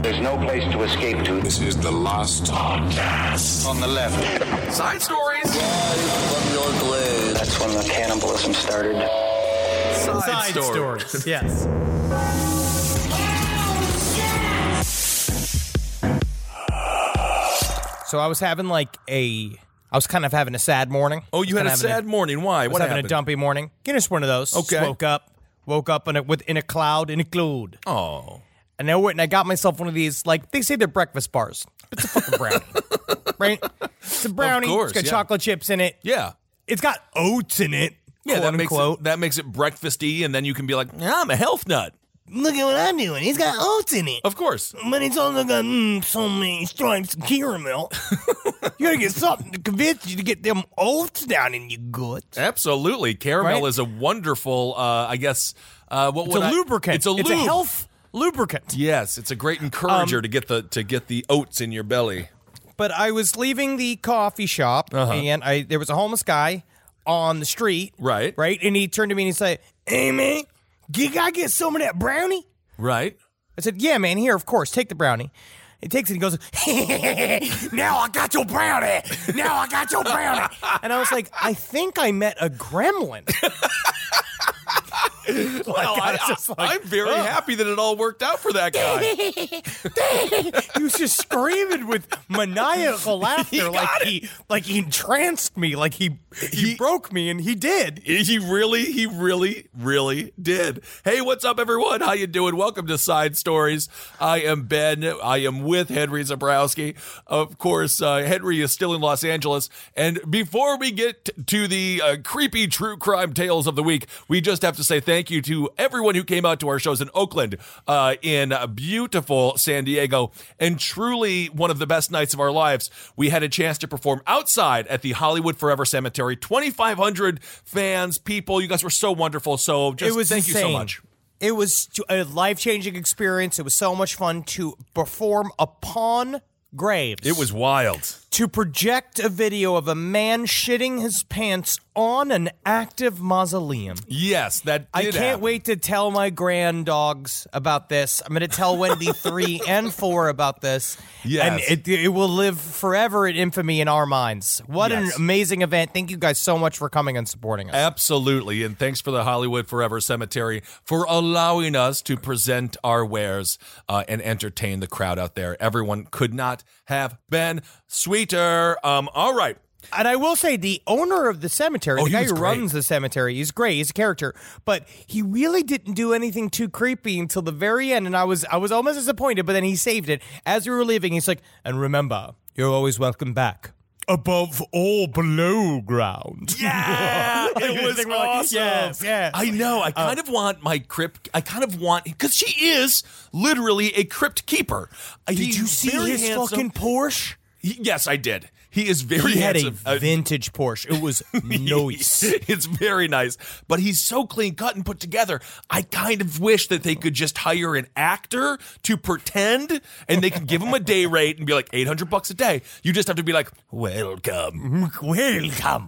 There's no place to escape to. This is the last podcast. On the left. Side stories. From your glade. That's when the cannibalism started. Side stories. Yes. So I was having I was kind of having a sad morning. Oh, you had a sad morning. Why? I was What having happened? a dumpy morning. Just one of those. Okay. Just woke up in a cloud. Oh. And I went and I got myself one of these, they say they're breakfast bars. It's a fucking brownie. Right? It's a brownie. Of course, It's got yeah. chocolate chips in it. Yeah. It's got oats in it. Yeah, quote unquote. that makes it breakfasty, and then you can be like, I'm a health nut. Look at what I'm doing. It's got oats in it. Of course. But it's also got so many stripes of caramel. You gotta get something to convince you to get them oats down in your guts. Absolutely. Caramel Right? is a wonderful, It's a lubricant. It's a lube. It's a health lubricant. Yes, it's a great encourager to get the oats in your belly. But I was leaving the coffee shop, and there was a homeless guy on the street. Right. Right? And he turned to me and he said, "Hey, man, you gotta get some of that brownie?" Right. I said, "Yeah, man, here, of course, take the brownie." He takes it and he goes, "Now I got your brownie. Now I got your brownie." And I was like, I think I met a gremlin. I'm very happy that it all worked out for that guy. He was just screaming with maniacal laughter, like he entranced me, like he broke me, and he did. He really did. Hey, what's up, everyone? How you doing? Welcome to Side Stories. I am Ben. I am with Henry Zabrowski. Of course, Henry is still in Los Angeles. And before we get to the creepy true crime tales of the week, we just have to say thank you to everyone who came out to our shows in Oakland, in beautiful San Diego, and truly one of the best nights of our lives. We had a chance to perform outside at the Hollywood Forever Cemetery. 2,500 fans, people. You guys were so wonderful. So just thank you so much. It was a life-changing experience. It was so much fun to perform upon graves. It was wild. To project a video of a man shitting his pants on an active mausoleum. Yes, that did I can't happen. wait to tell my grand dogs about this. I'm going to tell Wendy 3 and 4 about this. Yes. And it will live forever in infamy in our minds. What an Yes. amazing event. Thank you guys so much for coming and supporting us. Absolutely. And thanks for the Hollywood Forever Cemetery for allowing us to present our wares and entertain the crowd out there. Everyone could not have been sweeter. All right. And I will say, the owner of the cemetery, the he guy was who great. runs the cemetery, he's great. He's a character, but he really didn't do anything too creepy until the very end. And I was almost disappointed, but then he saved it. As we were leaving, he's like, "And remember, you're always welcome back. Above all, below ground." Yeah, it was We're like, awesome. yes, yes. I know. I kind of want my crypt. Because she is literally a crypt keeper. Did you see his fucking Porsche? Yes, I did. He is very He had handsome. a vintage Porsche. It was nice. It's very nice. But he's so clean cut and put together. I kind of wish that they could just hire an actor to pretend, and they can give him a day rate and be like $800 a day. You just have to be like, welcome. Welcome.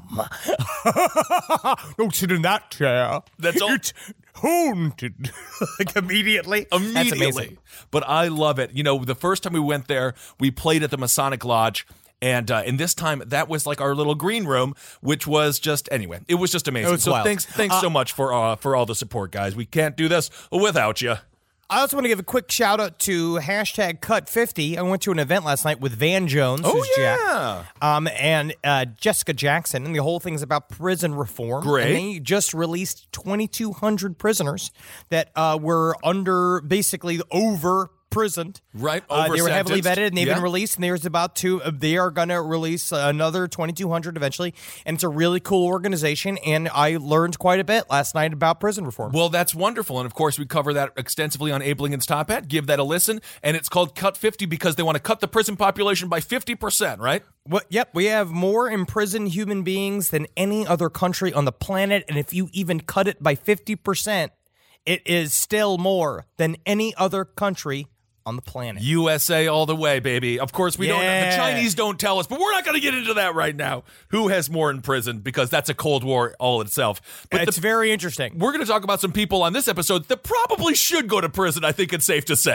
Don't sit in that chair. That's all. It's haunted. Like immediately. That's Immediately. amazing. But I love it. You know, the first time we went there, we played at the Masonic Lodge. And this time, that was like our little green room, which was just, anyway, it was just amazing. It was so wild. thanks so much for all the support, guys. We can't do this without you. I also want to give a quick shout out to #Cut50. I went to an event last night with Van Jones, Oh, who's yeah. Jack, and Jessica Jackson, and the whole thing's about prison reform. Great. And they just released 2,200 prisoners that were basically over prisoned. Right, They were heavily over-sentenced. vetted, and they've Yeah. been released, and they are going to release another 2,200 eventually, and it's a really cool organization, and I learned quite a bit last night about prison reform. Well, that's wonderful. And of course, we cover that extensively on Abe Lincoln's Top Hat. Give that a listen. And it's called Cut 50 because they want to cut the prison population by 50%, right? Yep, we have more imprisoned human beings than any other country on the planet, and if you even cut it by 50%, it is still more than any other country on the planet. USA all the way, baby. Of course, we don't. Yeah. The Chinese don't tell us, but we're not going to get into that right now. Who has more in prison? Because that's a Cold War all itself. But It's very interesting. we're going to talk about some people on this episode that probably should go to prison, I think it's safe to say.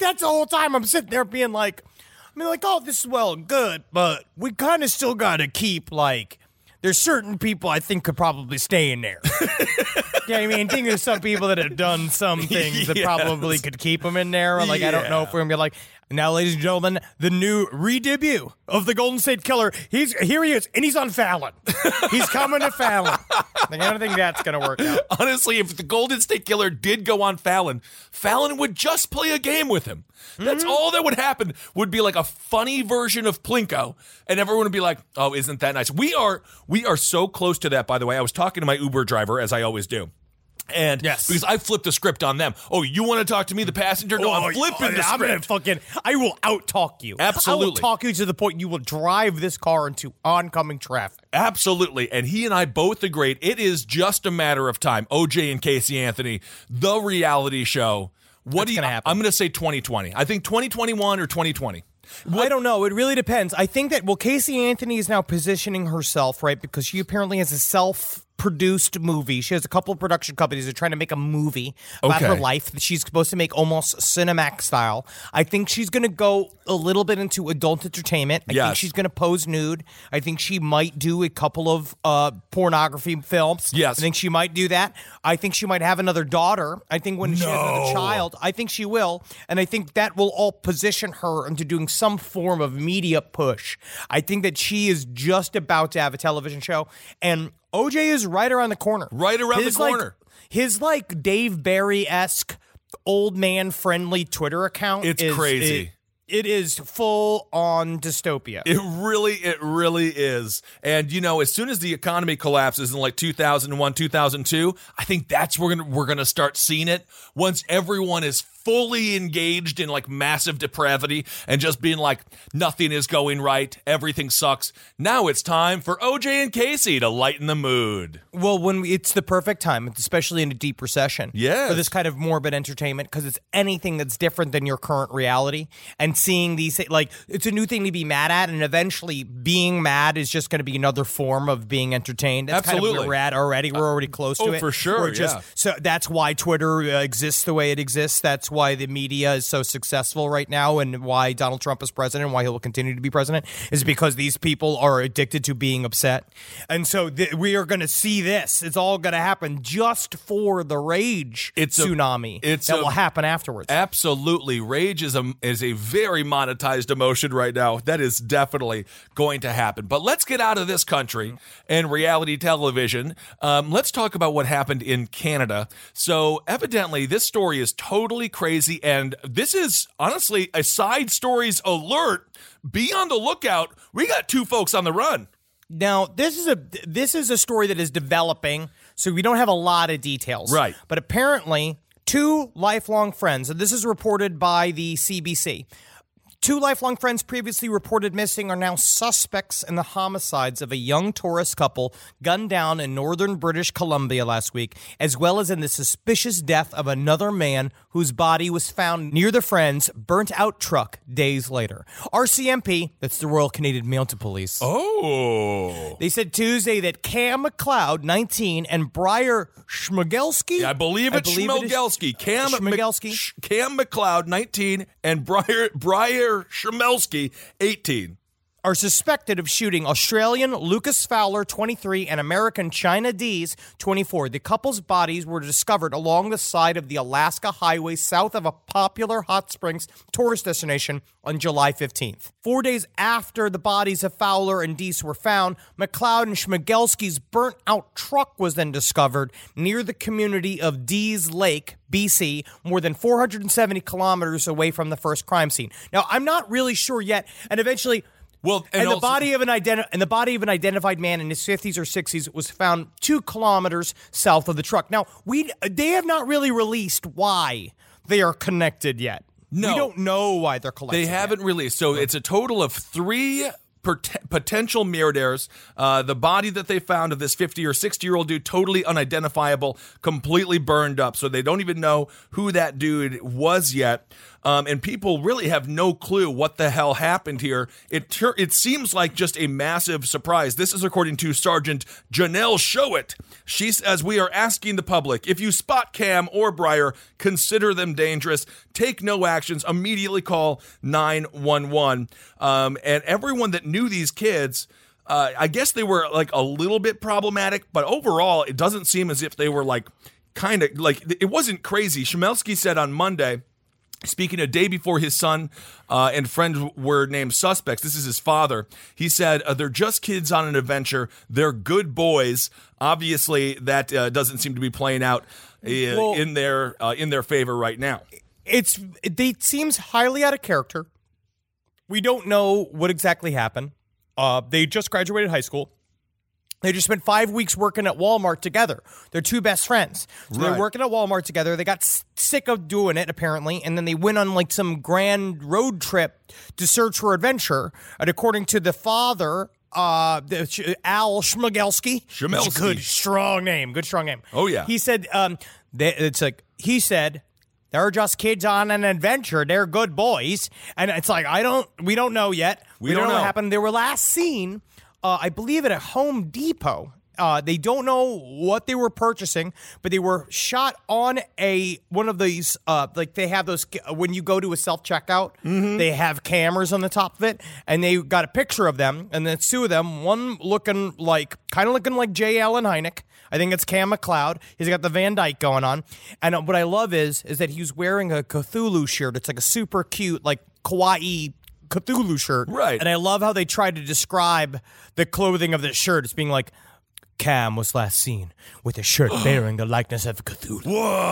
that's the whole time I'm sitting there being like, oh, this is well and good, but we kind of still got to keep, like, there's certain people I think could probably stay in there. Yeah, I mean, I think there's some people that have done some things that probably could keep them in there. Like, I don't know if we're going to be like, now, ladies and gentlemen, the new re-debut of the Golden State Killer. Here he is, and he's on Fallon. He's coming to Fallon. Like, I don't think that's going to work out. Honestly, if the Golden State Killer did go on Fallon, Fallon would just play a game with him. That's all that would happen, would be like a funny version of Plinko, and everyone would be like, oh, isn't that nice? We are so close to that, by the way. I was talking to my Uber driver, as I always do. And because I flipped the script on them. Oh, you want to talk to me, the passenger? No, I'm flipping the script. I will out-talk you. Absolutely. I will talk you to the point you will drive this car into oncoming traffic. Absolutely. And he and I both agreed it is just a matter of time. OJ and Casey Anthony, the reality show. What's going to happen? I'm going to say 2020. I think 2021 or 2020. I don't know. It really depends. I think that, Casey Anthony is now positioning herself, right, because she apparently has a self-produced movie. She has a couple of production companies that are trying to make a movie about her life that she's supposed to make almost Cinemax style. I think she's going to go a little bit into adult entertainment. I think she's going to pose nude. I think she might do a couple of pornography films. Yes. I think she might do that. I think she might have another daughter. I think when she has another child, I think she will. And I think that will all position her into doing some form of media push. I think that she is just about to have a television show, and OJ is right around the corner. Right around the corner. His Dave Barry-esque old man friendly Twitter account. It's crazy. It is full on dystopia. It really is. And as soon as the economy collapses in like 2001, 2002, I think that's where we're gonna start seeing it. Once everyone is fully engaged in like massive depravity and just being like, nothing is going right, everything sucks. Now it's time for OJ and Casey to lighten the mood. Well, it's the perfect time, especially in a deep recession. Yes. For this kind of morbid entertainment, because it's anything that's different than your current reality. And seeing these, it's a new thing to be mad at, and eventually being mad is just going to be another form of being entertained. That's Absolutely. kind of where we're at already. We're already close to it. For sure, So that's why Twitter exists the way it exists. That's why the media is so successful right now, and why Donald Trump is president, and why he will continue to be president, is because these people are addicted to being upset. And so we are going to see this. It's all going to happen just for the rage tsunami that will happen afterwards. Absolutely. Rage is a very monetized emotion right now. That is definitely going to happen. But let's get out of this country and reality television. Let's talk about what happened in Canada. So evidently this story is totally crazy, and this is honestly a side stories alert. Be on the lookout. We got two folks on the run. Now, this is a story that is developing, so we don't have a lot of details. Right. But apparently, two lifelong friends, and this is reported by the CBC, two lifelong friends previously reported missing are now suspects in the homicides of a young tourist couple gunned down in northern British Columbia last week, as well as in the suspicious death of another man whose body was found near the friends' burnt-out truck days later. RCMP, that's the Royal Canadian Mounted Police. Oh. They said Tuesday that Cam McLeod, 19, and Briar Schmigelski? I believe it's Schmigelski. Cam McLeod, 19, and Briar Schmelski, 18. Are suspected of shooting Australian Lucas Fowler, 23, and American China Dees, 24. The couple's bodies were discovered along the side of the Alaska Highway south of a popular hot springs tourist destination on July 15th. 4 days after the bodies of Fowler and Dees were found, McLeod and Schmigelski's burnt-out truck was then discovered near the community of Dees Lake, BC, more than 470 kilometers away from the first crime scene. Now, I'm not really sure yet, and eventually... Well, the body of an identified man in his 50s or 60s was found 2 kilometers south of the truck. Now, they have not really released why they are connected yet. No. We don't know why they're connected. They haven't released. So it's a total of 3 potential murderers. The body that they found of this 50 or 60-year-old dude, totally unidentifiable, completely burned up. So they don't even know who that dude was yet. And people really have no clue what the hell happened here. It seems like just a massive surprise. This is according to Sergeant Janelle Showit. She says, we are asking the public, if you spot Cam or Briar, consider them dangerous. Take no actions. Immediately call 911. And everyone that knew these kids, I guess they were like a little bit problematic, but overall, it doesn't seem as if they were like kind of like, it wasn't crazy. Chmielewski said on Monday, speaking a day before his son and friend were named suspects, this is his father, he said, they're just kids on an adventure. They're good boys. Obviously, that doesn't seem to be playing out in their favor right now. It seems highly out of character. We don't know what exactly happened. They just graduated high school. They just spent 5 weeks working at Walmart together. They're two best friends. So They're working at Walmart together. They got sick of doing it, apparently, and then they went on like some grand road trip to search for adventure. And according to the father, Al Chmielewski. Good, strong name. Oh, yeah. He said, they're just kids on an adventure. They're good boys. And it's like, we don't know yet. We don't know what happened. They were last seen, I believe, at a Home Depot. They don't know what they were purchasing, but they were shot on one of these, like they have those, when you go to a self-checkout, they have cameras on the top of it, and they got a picture of them, and there's two of them, one looking like J. Allen Hynek. I think it's Cam McLeod. He's got the Van Dyke going on. And what I love is that he's wearing a Cthulhu shirt. It's like a super cute, like kawaii Cthulhu shirt. Right. And I love how they try to describe the clothing of this shirt. It's being like, Cam was last seen with a shirt bearing the likeness of Cthulhu.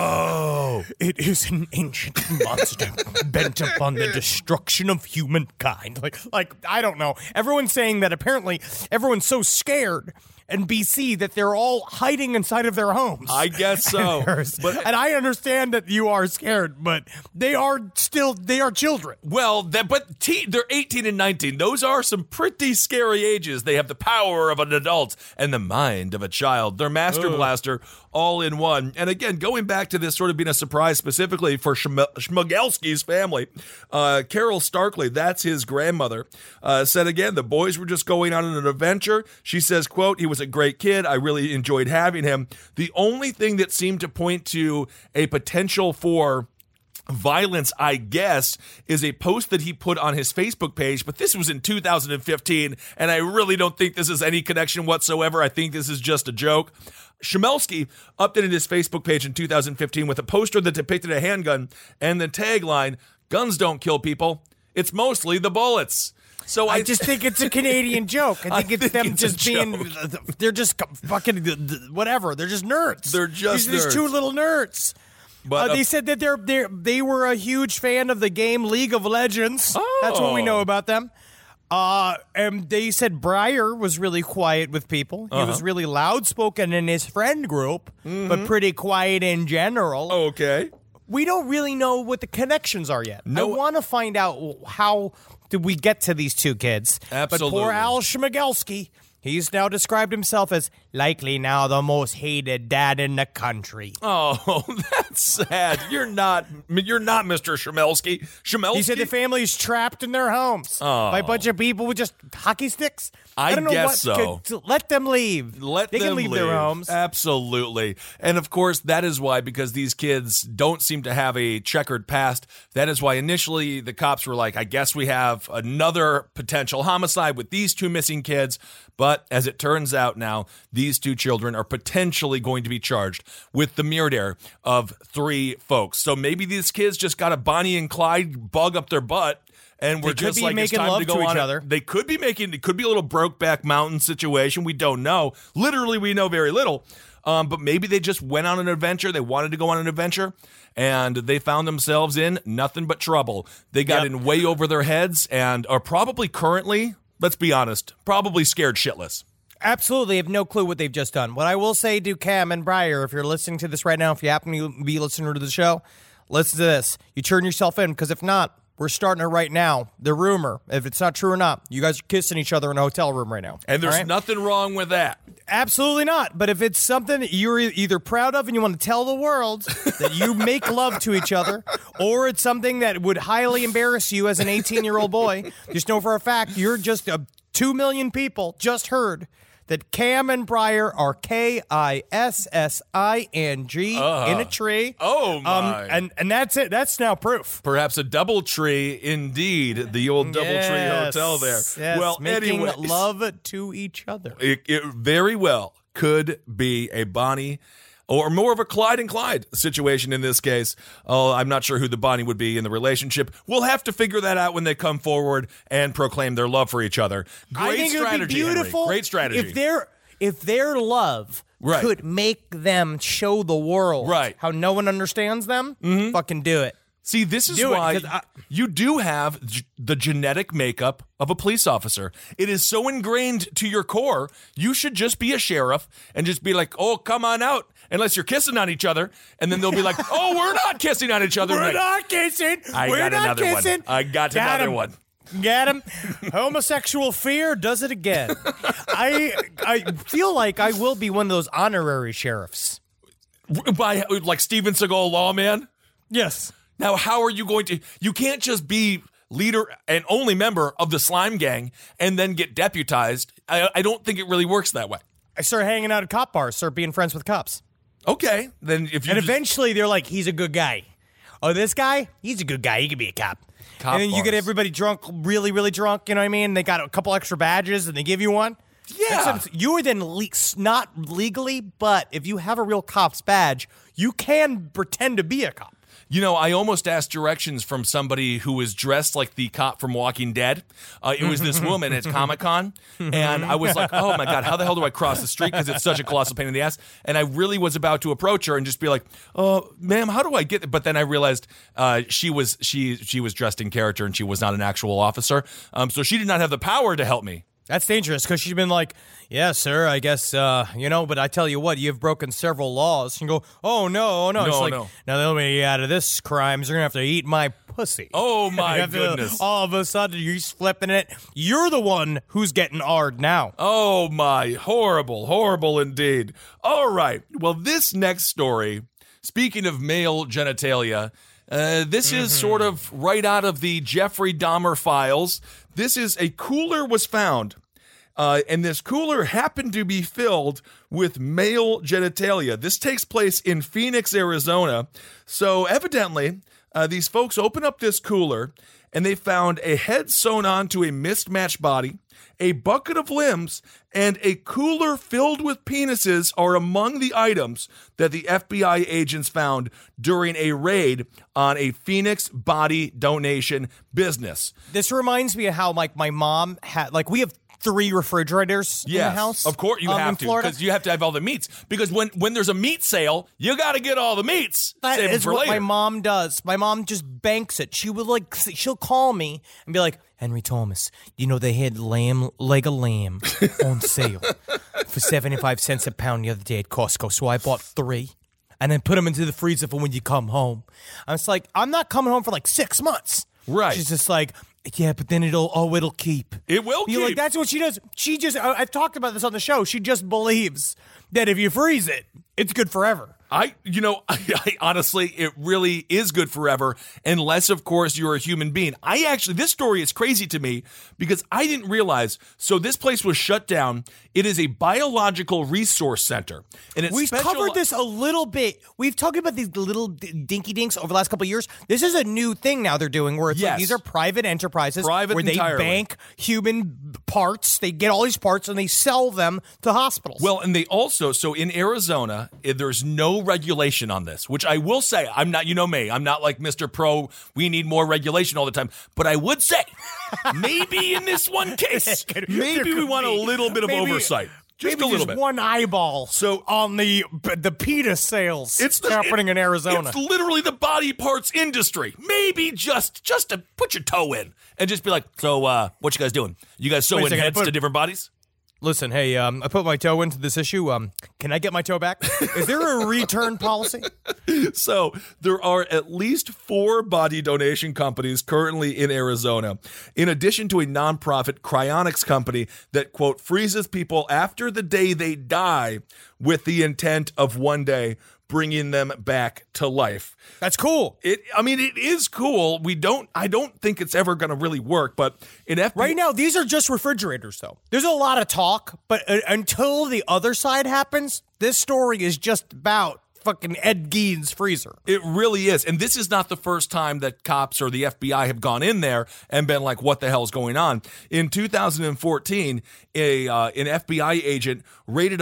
Whoa! It is an ancient monster bent upon the destruction of humankind. Like I don't know. Everyone's saying that apparently everyone's so scared in BC that they're all hiding inside of their homes. I guess so. And I understand that you are scared, but they are children. Well, they're 18 and 19. Those are some pretty scary ages. They have the power of an adult and the mind of a child. They're Master Blaster all in one. And again, going back to this sort of being a surprise specifically for Chmielewski's family, Carol Starkley, that's his grandmother, said again, the boys were just going on an adventure. She says, quote, he was a great kid. I really enjoyed having him. The only thing that seemed to point to a potential for violence, I guess, is a post that he put on his Facebook page, but this was in 2015, and I really don't think this is any connection whatsoever. I think this is just a joke. Chmielewski updated his Facebook page in 2015 with a poster that depicted a handgun and the tagline, "Guns don't kill people. It's mostly the bullets." So I just think it's a Canadian joke. I think it's them just being, they're just fucking whatever. They're just nerds. They're just These two little nerds. But they said that they were a huge fan of the game League of Legends. Oh. That's what we know about them. And they said Briar was really quiet with people. He was really loud spoken in his friend group, but pretty quiet in general. Okay. We don't really know what the connections are yet. I want to find out how did we get to these two kids. Absolutely. But poor Al Chmielewski, he's now described himself as likely now the most hated dad in the country. Oh, that's sad. You're not Mr. Chmielewski. He said the family's trapped in their homes by a bunch of people with just hockey sticks. I don't know guess so. Let them leave. They can leave their homes. Absolutely. And of course, that is why, because these kids don't seem to have a checkered past, that is why initially the cops were like, I guess we have another potential homicide with these two missing kids. But as it turns out now, these two children are potentially going to be charged with the murder of 3 folks. So maybe these kids just got a Bonnie and Clyde bug up their butt, and we're just like, it's time to go on. Other. They could be it could be a little Brokeback Mountain situation. We don't know. Literally, we know very little. But maybe they just went on an adventure. They wanted to go on an adventure, and they found themselves in nothing but trouble. They got in way over their heads and are probably currently, let's be honest, probably scared shitless. Absolutely have no clue what they've just done. What I will say to Cam and Briar, if you're listening to this right now, if you happen to be listening to the show, listen to this. You turn yourself in, because if not, we're starting it right now. The rumor, if it's not true or not, you guys are kissing each other in a hotel room right now. And there's all right? nothing wrong with that. Absolutely not. But if it's something that you're either proud of and you want to tell the world that you make love to each other, or it's something that would highly embarrass you as an 18-year-old boy, just know for a fact you're just 2 million people just heard that Cam and Briar are Kissing in a tree. Oh, my. And that's it. That's now proof. Perhaps a double tree, indeed. The old double tree hotel there. Yes, Well, making anyways, love to each other. it very well could be a Bonnie or more of a Clyde and Clyde situation in this case. Oh, I'm not sure who the Bonnie would be in the relationship. We'll have to figure that out when they come forward and proclaim their love for each other. I think it would be beautiful. Henry. Great strategy. If their love could make them show the world how no one understands them, fucking do it. See, this is why you do have the genetic makeup of a police officer. It is so ingrained to your core, you should just be a sheriff and just be like, oh, come on out, unless you're kissing on each other. And then they'll be like, oh, we're not kissing on each other. We're not kissing. I got another one. I got another one. Get him. Homosexual fear does it again. I feel like I will be one of those honorary sheriffs. By like Steven Seagal lawman? Yes. Now, how are you going to... You can't just be leader and only member of the slime gang and then get deputized. I don't think it really works that way. I start hanging out at cop bars, start being friends with cops. Okay, then if you... And eventually they're like, he's a good guy. Oh, this guy? He's a good guy. He could be a cop. And then you get everybody drunk, really, really drunk, you know what I mean? They got a couple extra badges and they give you one. Yeah. You are then not legally, but if you have a real cop's badge, you can pretend to be a cop. You know, I almost asked directions from somebody who was dressed like the cop from Walking Dead. It was this woman at Comic-Con, and I was like, oh, my God, how the hell do I cross the street? Because it's such a colossal pain in the ass. And I really was about to approach her and just be like, ma'am, how do I get there? But then I realized she was dressed in character, and she was not an actual officer. So she did not have the power to help me. That's dangerous because she's been like, yeah, sir, I guess, but I tell you what, you've broken several laws. And you go, oh, no. No, it's like, no. Now the only way out of this crime is you're going to have to eat my pussy. Oh, my goodness. All of a sudden, you're flipping it. You're the one who's getting R'd now. Oh, my. Horrible, horrible indeed. All right. Well, this next story, speaking of male genitalia, this is sort of right out of the Jeffrey Dahmer files. This is a cooler was found, and this cooler happened to be filled with male genitalia. This takes place in Phoenix, Arizona. So evidently, these folks open up this cooler, and they found a head sewn onto a mismatched body, a bucket of limbs, and a cooler filled with penises are among the items that the FBI agents found during a raid on a Phoenix body donation business. This reminds me of how, like, my mom had, like, we have 3 refrigerators in the house. Of course, you have to, because you have to have all the meats. Because when there's a meat sale, you got to get all the meats. That Save is for what later. my mom does. My mom just banks it. She'll call me and be like, Henry Thomas, you know they had leg of lamb on sale for 75 cents a pound the other day at Costco. So I bought 3 and then put them into the freezer for when you come home. I was like, I'm not coming home for like 6 months. Right. She's just like, yeah, but then it'll keep. It will You're keep. like, that's what she does. I've talked about this on the show. She just believes that if you freeze it, it's good forever. I honestly, it really is good forever, unless, of course, you're a human being. This story is crazy to me because I didn't realize. So this place was shut down. It is a biological resource center. And We've covered this a little bit. We've talked about these little dinky dinks over the last couple of years. This is a new thing now they're doing where it's like these are private enterprises where they bank human parts. They get all these parts and they sell them to hospitals. Well, and they also, so in Arizona, there's no regulation on this, which I will say, I'm not, you know me, I'm not like Mr. Pro, we need more regulation all the time. But I would say, maybe in this one case, maybe we want a little bit of oversight. Just a little bit. One eyeball on the PETA sales happening in Arizona. It's literally the body parts industry. Maybe just to put your toe in and just be like, so what you guys doing? You guys sewing heads to different bodies? Listen, hey, I put my toe into this issue. Can I get my toe back? Is there a return policy? So there are at least 4 body donation companies currently in Arizona, in addition to a nonprofit cryonics company that, quote, freezes people after the day they die with the intent of one day bringing them back to life. That's cool. It is cool. I don't think it's ever going to really work, but in FBI... Right now, these are just refrigerators, though. There's a lot of talk, but until the other side happens, this story is just about fucking Ed Gein's freezer. It really is. And this is not the first time that cops or the FBI have gone in there and been like, what the hell's going on? In 2014, an FBI agent raided the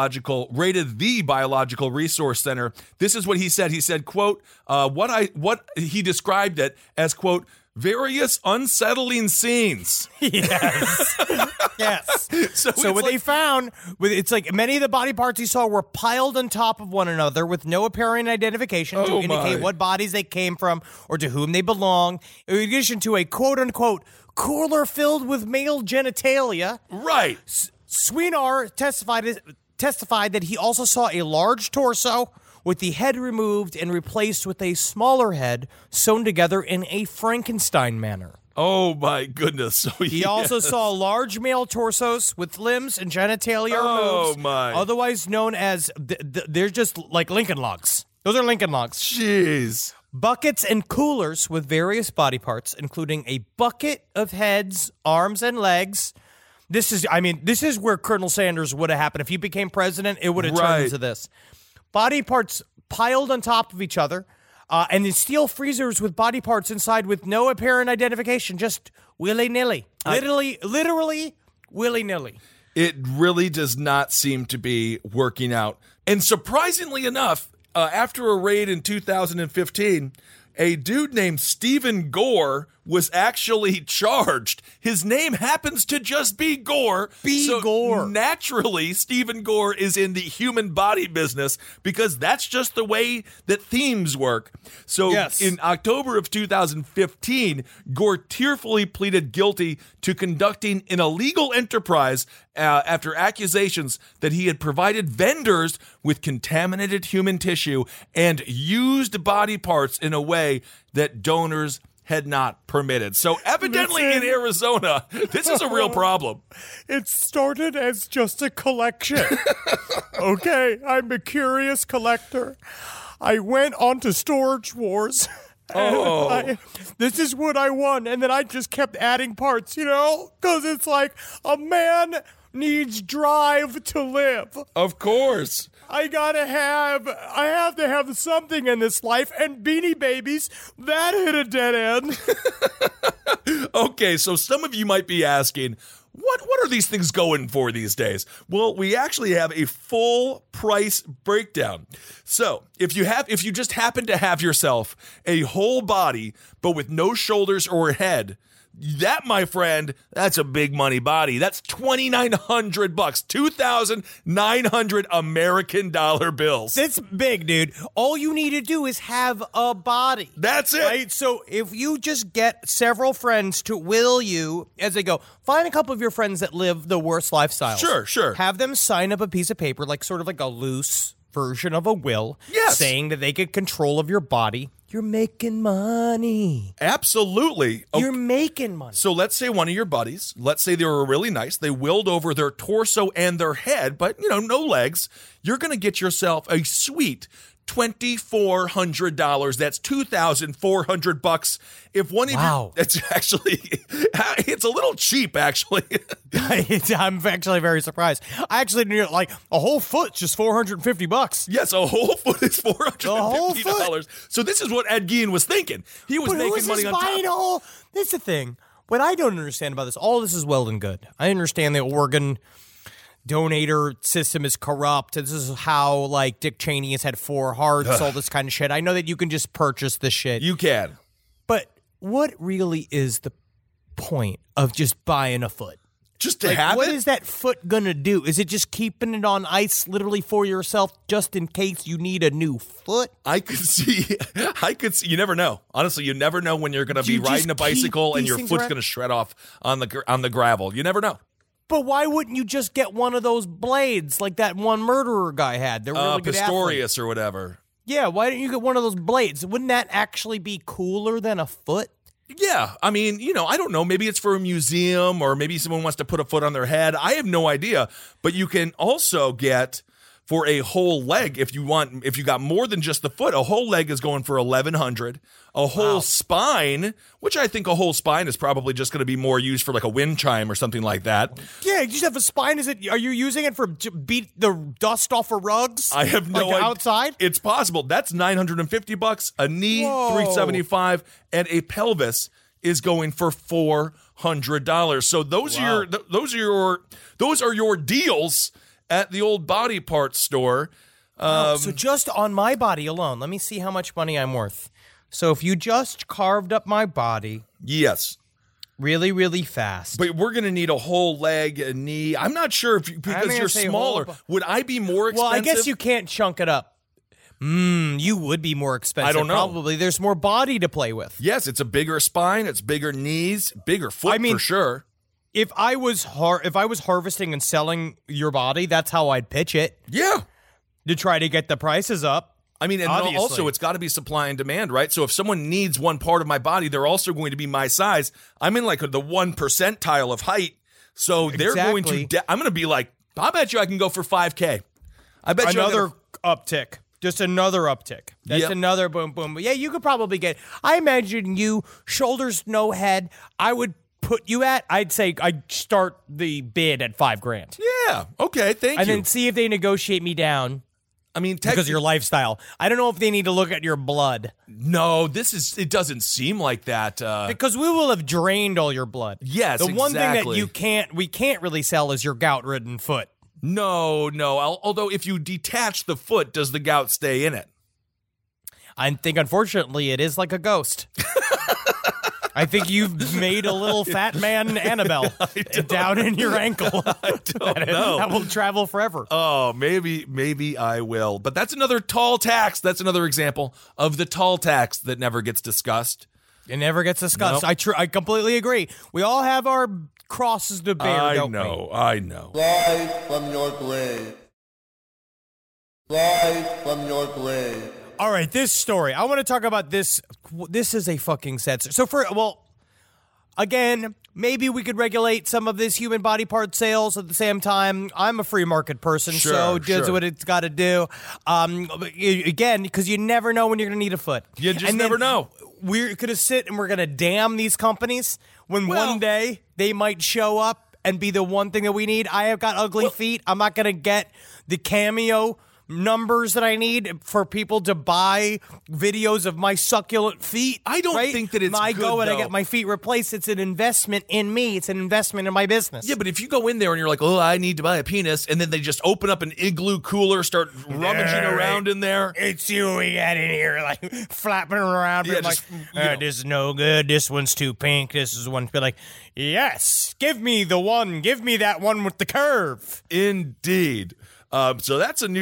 Biological Resource Center. This is what he said. He said, quote, what he described it as, quote, various unsettling scenes. Yes. Yes. So what like, they found, it's like many of the body parts he saw were piled on top of one another with no apparent identification to indicate what bodies they came from or to whom they belong, in addition to a quote-unquote cooler filled with male genitalia. Right. Swenar testified that he also saw a large torso with the head removed and replaced with a smaller head sewn together in a Frankenstein manner. Oh, my goodness. So he also saw large male torsos with limbs and genitalia removed, otherwise known as, they're just like Lincoln Logs. Those are Lincoln Logs. Jeez. Buckets and coolers with various body parts, including a bucket of heads, arms, and legs. This is where Colonel Sanders would have happened. If he became president, it would have turned into this. Body parts piled on top of each other, and in steel freezers with body parts inside with no apparent identification, just willy-nilly. Literally willy-nilly. It really does not seem to be working out. And surprisingly enough, after a raid in 2015, a dude named Stephen Gore was actually charged. His name happens to just be Gore. Gore. Naturally, Stephen Gore is in the human body business because that's just the way that themes work. So in October of 2015, Gore tearfully pleaded guilty to conducting an illegal enterprise after accusations that he had provided vendors with contaminated human tissue and used body parts in a way that donors had not permitted. So evidently in Arizona, this is a real problem. It started as just a collection. Okay, I'm a curious collector. I went onto Storage Wars. This is what I won. And then I just kept adding parts, because it's like a man needs drive to live. Of course. I have to have something in this life, and Beanie Babies, that hit a dead end. Okay, so some of you might be asking, what are these things going for these days? Well, we actually have a full price breakdown. So if you just happen to have yourself a whole body, but with no shoulders or head, that, my friend, that's a big money body. That's $2,900, 2,900 American dollar bills. That's big, dude. All you need to do is have a body. That's it. Right? So if you just get several friends to will you, as they go, find a couple of your friends that live the worst lifestyles. Sure. Have them sign up a piece of paper, like sort of like a loose version of a will, saying that they get control of your body. You're making money. Absolutely. You're making money. So let's say one of your buddies, let's say they were really nice. They willed over their torso and their head, but, no legs. You're going to get yourself a sweet $2,400. That's $2,400. If one of you, that's actually, it's a little cheap, actually. I'm actually very surprised. I actually knew like a whole foot's just $450. Yes, a whole foot is $450. So this is what Ed Gein was thinking. He was making money on top. That's the thing. What I don't understand about this, all this is well and good. I understand the organ donator system is corrupt. This is how, like, Dick Cheney has had 4 hearts, all this kind of shit. I know that you can just purchase this shit. You can. But what really is the point of just buying a foot? Just to have it? What is that foot going to do? Is it just keeping it on ice literally for yourself just in case you need a new foot? I could see. You never know. Honestly, you never know when you're going to be riding a bicycle and your foot's going to shred off on the gravel. You never know. But why wouldn't you just get one of those blades like that one murderer guy had? They're really good athletes. Pistorius or whatever. Yeah, why didn't you get one of those blades? Wouldn't that actually be cooler than a foot? Yeah, I mean, I don't know. Maybe it's for a museum or maybe someone wants to put a foot on their head. I have no idea. But you can also get for a whole leg if you got more than just the foot. A whole leg is going for $1,100. A whole spine, which I think a whole spine is probably just going to be more used for like a wind chime or something like that. Yeah, you just have a spine. Are you using it to beat the dust off of rugs? I have no idea. Outside? It's possible. That's $950. A knee, Whoa. $375, and a pelvis is going for $400. So those are your deals at the old body parts store. So just on my body alone, let me see how much money I'm worth. So if you just carved up my body, yes, really, really fast. but we're going to need a whole leg, a knee. I'm not sure because you're smaller. Would I be more expensive? Well, I guess you can't chunk it up. You would be more expensive. I don't know. Probably. There's more body to play with. Yes, it's a bigger spine. It's bigger knees, bigger foot for sure. If I was harvesting and selling your body, that's how I'd pitch it. Yeah. To try to get the prices up. I mean, and Obviously. also it's got to be supply and demand, right? So if someone needs one part of my body, they're also going to be my size. I'm in like the 1 percentile of height. So they're going to, I'm going to be like, I bet you I can go for $5,000. I bet you another uptick. Just another uptick. That's another boom, boom. Yeah, you could probably get, I imagine you, shoulders, no head, I would put you at, I'd say I'd start the bid at $5,000. Yeah. Okay. Thank you. And then see if they negotiate me down. I mean, because of your lifestyle. I don't know if they need to look at your blood. No, it doesn't seem like that. Because we will have drained all your blood. Yes, The one thing that we can't really sell is your gout-ridden foot. No. Although if you detach the foot, does the gout stay in it? I think, unfortunately, it is like a ghost. I think you've made a little fat man Annabelle down in your ankle. I don't know. That will travel forever. Oh, maybe I will. But that's another tall tax. That's another example of the tall tax that never gets discussed. It never gets discussed. Nope. I completely agree. We all have our crosses to bear, don't we? I know. Rise from your grave. Rise from your grave. All right, this story. I want to talk about this. This is a fucking sad story. So again, maybe we could regulate some of this human body part sales at the same time. I'm a free market person, so it does what it's got to do. Again, because you never know when you're going to need a foot. You just never know. We're going to sit and we're going to damn these companies when one day they might show up and be the one thing that we need. I have got ugly feet. I'm not going to get the Cameo numbers that I need for people to buy videos of my succulent feet. I don't think that it's my good, go and I though. get my feet replaced. It's an investment in me. It's an investment in my business. Yeah, but if you go in there and you're like, oh, I need to buy a penis, and then they just open up an igloo cooler, start rummaging around in there. It's you we got in here, like flapping around. Yeah, like, just, this is no good. This one's too pink. This is one. Be like, yes, give me the one. Give me that one with the curve. Indeed. So that's a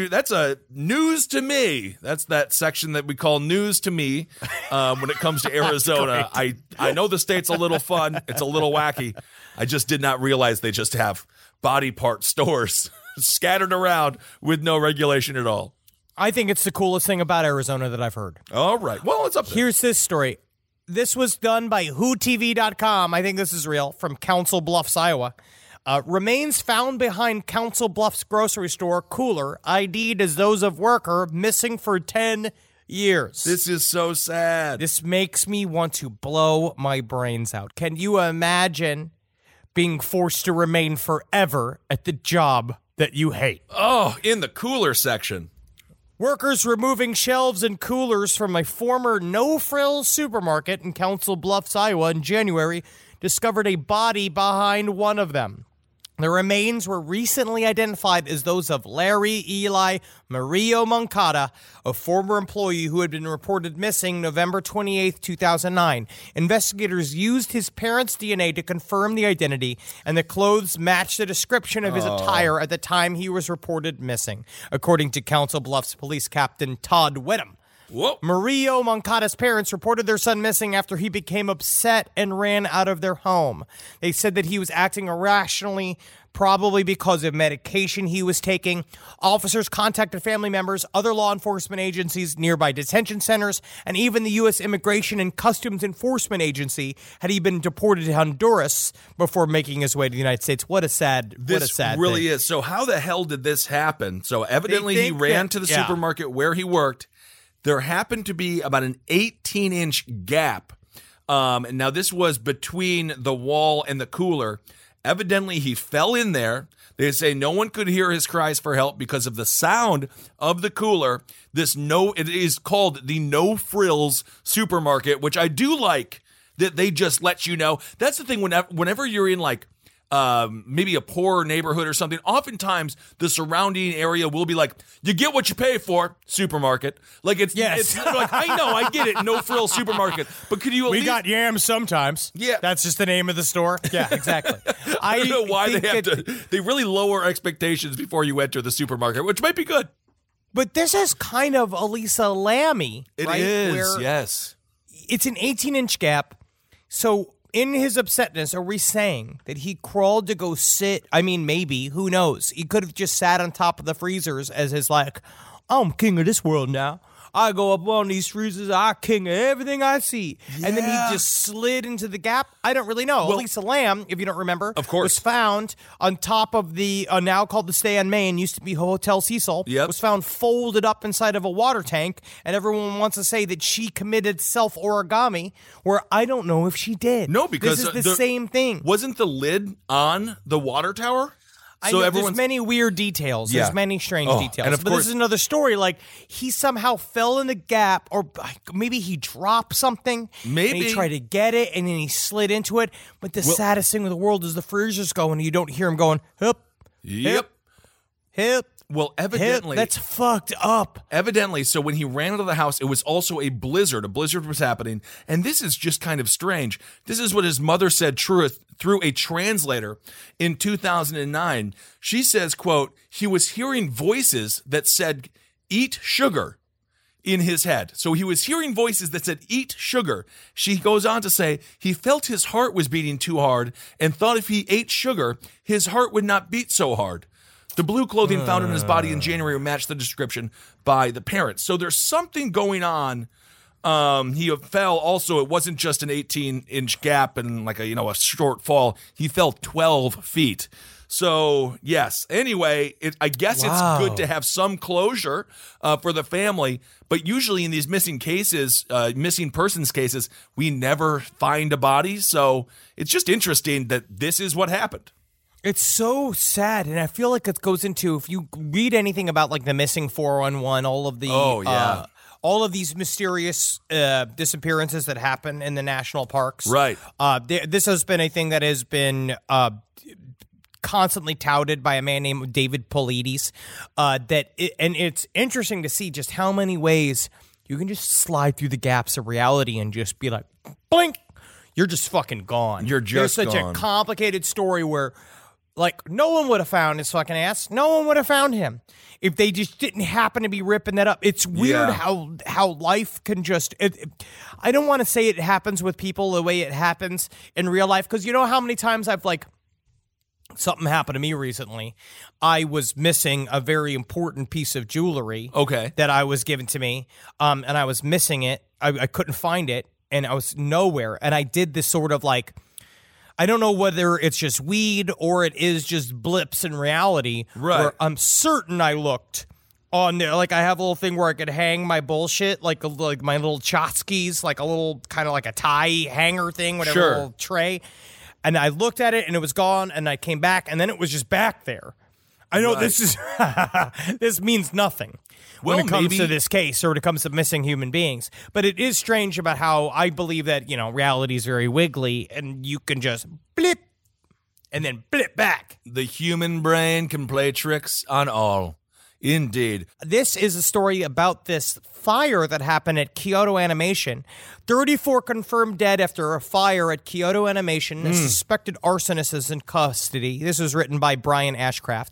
news to me. That's that section that we call news to me when it comes to Arizona. I know the state's a little fun. It's a little wacky. I just did not realize they just have body part stores scattered around with no regulation at all. I think it's the coolest thing about Arizona that I've heard. All right. Well, it's up there. Here's this story. This was done by WhoTV.com. I think this is real, from Council Bluffs, Iowa. Remains found behind Council Bluffs grocery store cooler, ID'd as those of worker, missing for 10 years. This is so sad. This makes me want to blow my brains out. Can you imagine being forced to remain forever at the job that you hate? Oh, in the cooler section. Workers removing shelves and coolers from a former no-frills supermarket in Council Bluffs, Iowa in January discovered a body behind one of them. The remains were recently identified as those of Larry Eli Mario Moncada, a former employee who had been reported missing November 28, 2009. Investigators used his parents' DNA to confirm the identity, and the clothes matched the description of his attire at the time he was reported missing, according to Council Bluffs Police Captain Todd Whittam. Whoa. Murillo Moncada's parents reported their son missing after he became upset and ran out of their home. They said that he was acting irrationally, probably because of medication he was taking. Officers contacted family members, other law enforcement agencies, nearby detention centers, and even the U.S. Immigration and Customs Enforcement Agency had he been deported to Honduras before making his way to the United States. What a sad really thing. is. So how the hell did this happen? So evidently he ran to the yeah. supermarket where he worked. There happened to be about an 18-inch gap. And now this was between the wall and the cooler. Evidently, he fell in there. They say no one could hear his cries for help because of the sound of the cooler. It is called the No Frills Supermarket, which I do like that they just let you know. That's the thing. Whenever you're in like maybe a poor neighborhood or something, oftentimes the surrounding area will be like, you get what you pay for, supermarket. Like it's like, I know, I get it, No Frill Supermarket, but could you at least... got yams sometimes. Yeah. That's just the name of the store. Yeah, exactly. I don't know why they really lower expectations before you enter the supermarket, which might be good. But this is kind of Elisa Lammy, It right? is, Where yes. It's an 18-inch gap, so... In his upsetness, are we saying that he crawled to go sit? I mean, maybe. Who knows? He could have just sat on top of the freezers as his like, I'm king of this world now. I go up on these freezers, I king of everything I see. Yeah. And then he just slid into the gap. I don't really know. Well, Elisa Lam, if you don't remember, of course, was found on top of the, now called the Stay on Main, used to be Hotel Cecil, was found folded up inside of a water tank, and everyone wants to say that she committed self-origami, where I don't know if she did. No, because this is the same thing. Wasn't the lid on the water tower? So there's many weird details. Yeah. There's many strange details. And of but course, this is another story. Like, he somehow fell in the gap, or maybe he dropped something. Maybe. And he tried to get it, and then he slid into it. But the saddest thing in the world is the freezers going, and you don't hear him going, hip, yep. hip. Well, evidently... That's fucked up. Evidently, so when he ran out of the house, it was also a blizzard. A blizzard was happening. And this is just kind of strange. This is what his mother said through a translator in 2009. She says, quote, he was hearing voices that said, eat sugar in his head. So he was hearing voices that said, eat sugar. She goes on to say, he felt his heart was beating too hard and thought if he ate sugar, his heart would not beat so hard. The blue clothing found on his body in January matched the description by the parents. So there's something going on. He fell also. It wasn't just an 18-inch gap and like a short fall. He fell 12 feet. So yes. Anyway, I guess it's good to have some closure for the family. But usually in these missing persons cases, we never find a body. So it's just interesting that this is what happened. It's so sad, and I feel like it goes into, if you read anything about like the missing 411, all of the all of these mysterious disappearances that happen in the national parks. Right. This has been a thing that has been constantly touted by a man named David Paulides. And it's interesting to see just how many ways you can just slide through the gaps of reality and just be like, blink, you're just fucking gone. You're just There's such gone. a complicated story where, like, no one would have found his fucking ass. No one would have found him if they just didn't happen to be ripping that up. It's weird how life can just... I don't want to say it happens with people the way it happens in real life, because you know how many times I've, like... Something happened to me recently. I was missing a very important piece of jewelry that I was given to me, and I was missing it. I couldn't find it, and I was nowhere. And I did this sort of like... I don't know whether it's just weed or it is just blips in reality. Right. Where I'm certain I looked on there. Like, I have a little thing where I could hang my bullshit, like my little tchotchkes, like a little kind of like a tie hanger thing, whatever, little tray. And I looked at it and it was gone, and I came back and then it was just back there. I know this is this means nothing when it comes to this case or when it comes to missing human beings. But it is strange about how I believe that, reality is very wiggly and you can just blip and then blip back. The human brain can play tricks on all. Indeed. This is a story about this fire that happened at Kyoto Animation. 34 confirmed dead after a fire at Kyoto Animation. A suspected arsonist is in custody. This was written by Brian Ashcraft.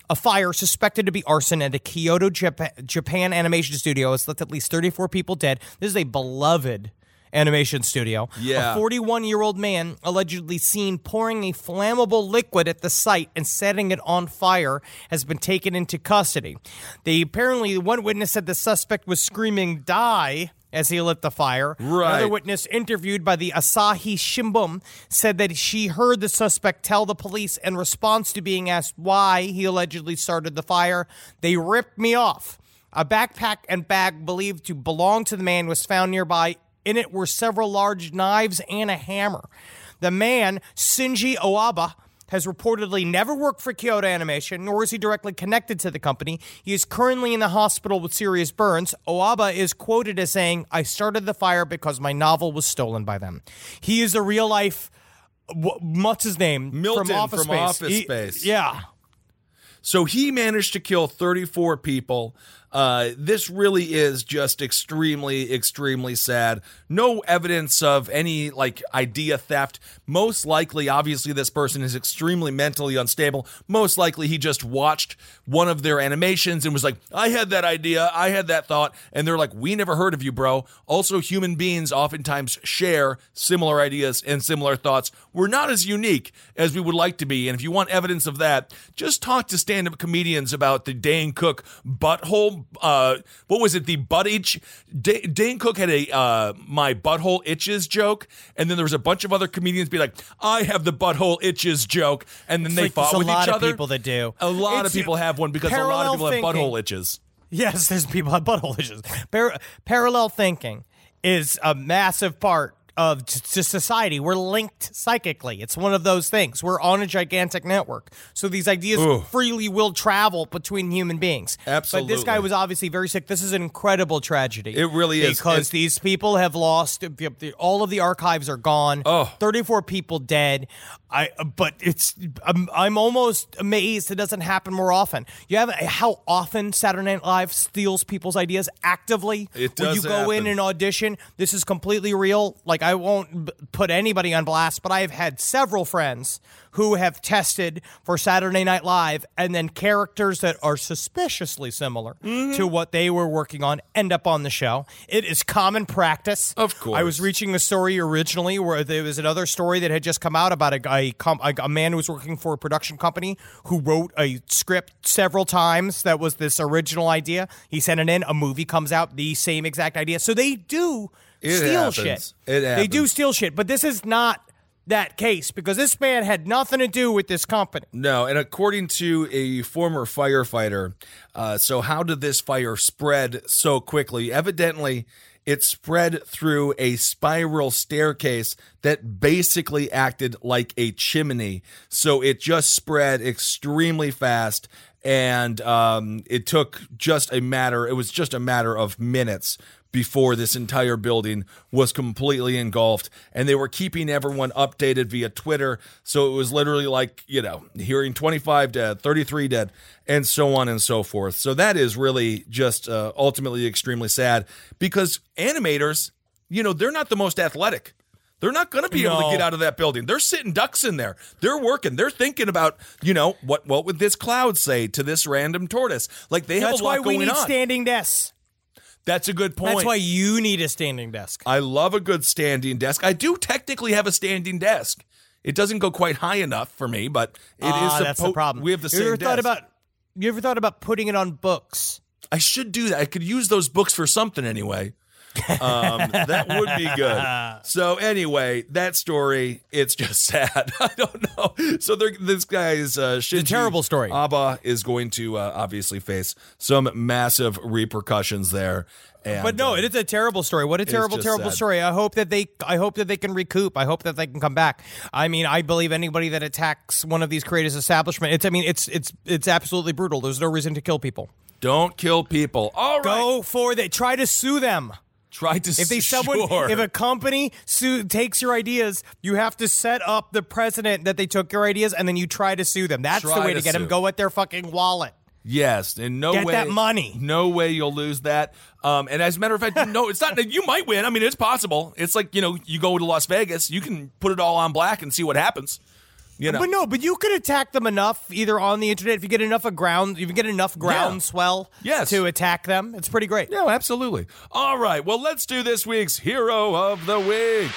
A fire suspected to be arson at a Kyoto, Japan animation studio has left at least 34 people dead. This is a beloved animation studio. Yeah. A 41-year-old man allegedly seen pouring a flammable liquid at the site and setting it on fire has been taken into custody. Apparently, one witness said the suspect was screaming, "Die," as he lit the fire. Right. Another witness interviewed by the Asahi Shimbun said that she heard the suspect tell the police in response to being asked why he allegedly started the fire, "They ripped me off." A backpack and bag believed to belong to the man was found nearby. In it were several large knives and a hammer. The man, Shinji Oaba, has reportedly never worked for Kyoto Animation, nor is he directly connected to the company. He is currently in the hospital with serious burns. Oaba is quoted as saying, "I started the fire because my novel was stolen by them." He is a real-life, what's his name? Milton from Office from Space. Office Space. Yeah. So he managed to kill 34 people. This really is just extremely, extremely sad. No evidence of any idea theft. Most likely, obviously, this person is extremely mentally unstable. Most likely, he just watched one of their animations and was like, "I had that idea. I had that thought." And they're like, "We never heard of you, bro." Also, human beings oftentimes share similar ideas and similar thoughts. We're not as unique as we would like to be. And if you want evidence of that, just talk to stand-up comedians about the Dane Cook butthole. What was it? The butt itch. Dane Cook had a "my butthole itches" joke, and then there was a bunch of other comedians be like, "I have the butthole itches" joke, and then they fought with each other. There's a lot of people that do. A lot of people have one because a lot of people have butthole itches. Yes, there's people have butthole itches. Parallel thinking is a massive part of society. We're linked psychically. It's one of those things. We're on a gigantic network. So these ideas freely will travel between human beings. Absolutely. But this guy was obviously very sick. This is an incredible tragedy. It really is. Because these people have lost, all of the archives are gone. 34 people dead. But I'm almost amazed it doesn't happen more often. You have how often Saturday Night Live steals people's ideas actively. It does. When you go in and audition, this is completely real. I won't put anybody on blast, but I've had several friends who have tested for Saturday Night Live, and then characters that are suspiciously similar to what they were working on end up on the show. It is common practice. Of course. I was reaching a story originally where there was another story that had just come out about a man who was working for a production company who wrote a script several times that was this original idea. He sent it in. A movie comes out, the same exact idea. So they do steal shit. It happens. They do steal shit, but this is not that case because this man had nothing to do with this company. No, and according to a former firefighter, so how did this fire spread so quickly? Evidently, it spread through a spiral staircase that basically acted like a chimney. So it just spread extremely fast, and it was just a matter of minutes before this entire building was completely engulfed, and they were keeping everyone updated via Twitter. So it was literally hearing 25 dead, 33 dead, and so on and so forth. So that is really just ultimately extremely sad because animators, they're not the most athletic. They're not going to be able to get out of that building. They're sitting ducks in there. They're working. They're thinking about, what would this cloud say to this random tortoise? They have a lot going on. That's why we need standing desks. That's a good point. That's why you need a standing desk. I love a good standing desk. I do technically have a standing desk. It doesn't go quite high enough for me, but it is. That's the problem. We have the same desk. You ever thought about putting it on books? I should do that. I could use those books for something anyway. That would be good. So anyway, that story, it's just sad. I don't know. So this guy's Shinji, a terrible story. Abba is going to obviously face some massive repercussions there. But no, it is a terrible story. What a terrible sad. story. I hope that they can recoup. I hope that they can come back. I mean, I believe anybody that attacks one of these creators' establishment, it's absolutely brutal. There's no reason to kill people. Don't kill people. All right. Go for it. Try to sue them. If a company takes your ideas, you have to set up the precedent that they took your ideas, and then you try to sue them. That's the way to get them. Go at their fucking wallet. Yes, in no way. Get that money. No way you'll lose that. And as a matter of fact, no, it's not. You might win. I mean, it's possible. It's like, you go to Las Vegas, you can put it all on black and see what happens. You know. But you could attack them enough either on the internet if you get enough groundswell to attack them. It's pretty great. Yeah, absolutely. All right, well, let's do this week's Hero of the Week.